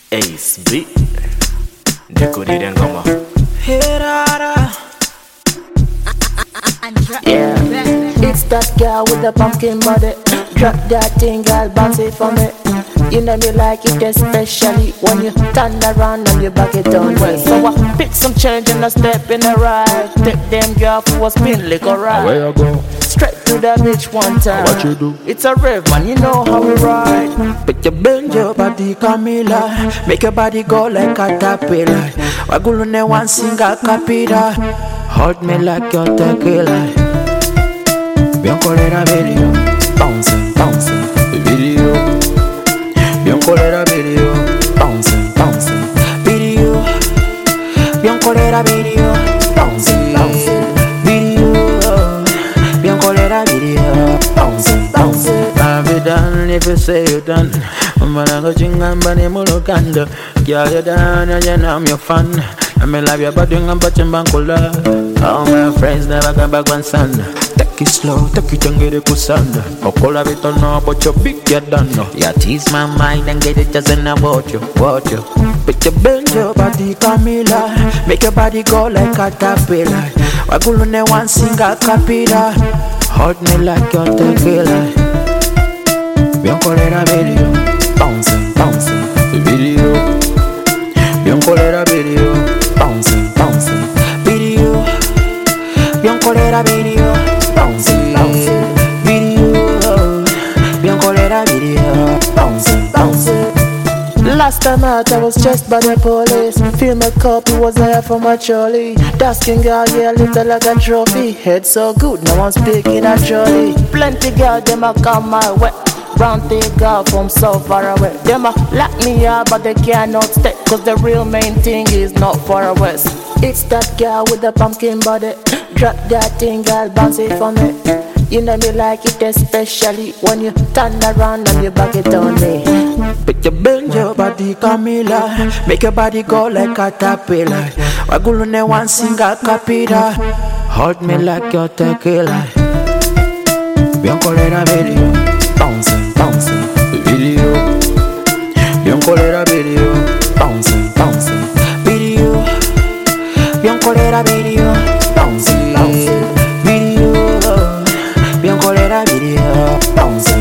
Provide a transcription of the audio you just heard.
Ace B Dekodi ngoma. Yeah, it's that girl with the pumpkin body. Drop that thing, girl, bounce it for me. You know me like it, especially when you turn around and you back it down well. So I pick some change and I step in the right. Take them girl for a spin like a ride. Where you go? Straight to the beach one time. What you do? It's a rave, man, you know how we ride. But you bend your body, Camilla. Make your body go like a caterpillar. Wagulune one single capita. Hold me like your tequila. Bien colera video, bouncing, bouncing. Video. Bien colera video, bouncing, bouncing. Video. Bien colera video, bouncing, bouncing. Video. Bien colera video, bouncing, bouncing. I'll be done if you say you're done. Manago chingamba ni mulukanda. Girl, you're done and you know I'm your fan. I may love you, but you ain't touching bankola. All my friends never come back one son. Take it slow, take it and get it kusanda. Okola bit on no, but you're big, you don't know. You tease my mind and get it just in a watch you. But you bend your body, Camilla. Make your body go like a caterpillar. Wagulune one single capita. Hold me like your tequila. Bien colera video, bouncing, bouncing. Video. Bien colera video, bouncing, bouncing. Video. Bien colera video, bouncing, bouncing. Video. Bien colera video, bouncing, bouncing. Last time out I was chased by the police. Fill my cup, it was there for my trolley. Dark skin girl, yeah, little like a trophy. Head so good, no one speaking a jolly. Plenty girl, them a come my way. Brown thick girl from so far away. Them a lock me up, but they cannot stay. Cause the real main thing is not far west. It's that girl with the pumpkin body. Drop that thing, girl, bounce it for me. You know me like it, especially when you turn around and you back it on me. But you bend your body, Camilla. Make your body go like a caterpillar. Wagulune one single capita. Hold me like your tequila. Bien colera video, bouncing, bouncing. Video. Bien colera video, bouncing, bouncing. Video. Bien colera video, bouncing, bouncing. Video. Bien colera video, bouncing.